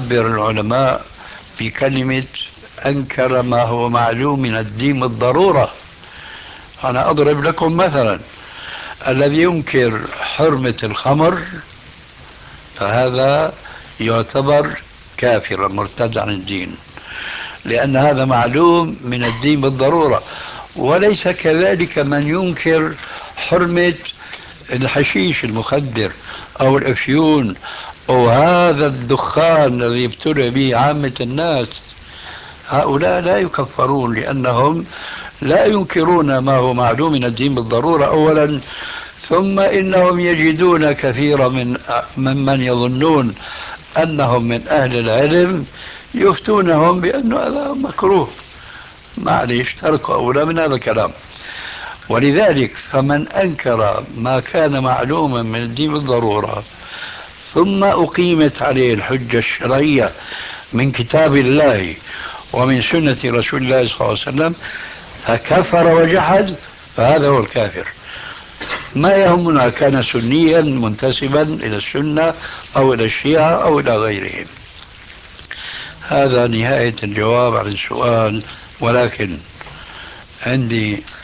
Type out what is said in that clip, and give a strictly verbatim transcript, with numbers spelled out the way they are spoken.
يعبر العلماء بكلمة أنكر ما هو معلوم من الدين بالضرورة. أنا أضرب لكم مثلا: الذي ينكر حرمة الخمر فهذا يعتبر كافرا مرتد عن الدين، لأن هذا معلوم من الدين بالضرورة. وليس كذلك من ينكر حرمة الحشيش المخدر أو الأفيون أو هذا الدخان الذي يبتلى به عامة الناس. هؤلاء لا يكفرون لأنهم لا ينكرون ما هو معلوم من الدين بالضرورة أولا، ثم إنهم يجدون كثيرا من ممن يظنون أنهم من أهل العلم يفتونهم بأنه هذا مكروه، معليش تركوا أولى من هذا الكلام. ولذلك فمن أنكر ما كان معلوما من الدين بالضرورة ثم أقيمت عليه الحجة الشرعية من كتاب الله ومن سنة رسول الله صلى الله عليه وسلم فكفر وجحد، فهذا هو الكافر. ما يهمنا كان سنيا منتسبا إلى السنة أو إلى الشيعة أو إلى غيرهم. هذا نهاية الجواب عن السؤال، ولكن عندي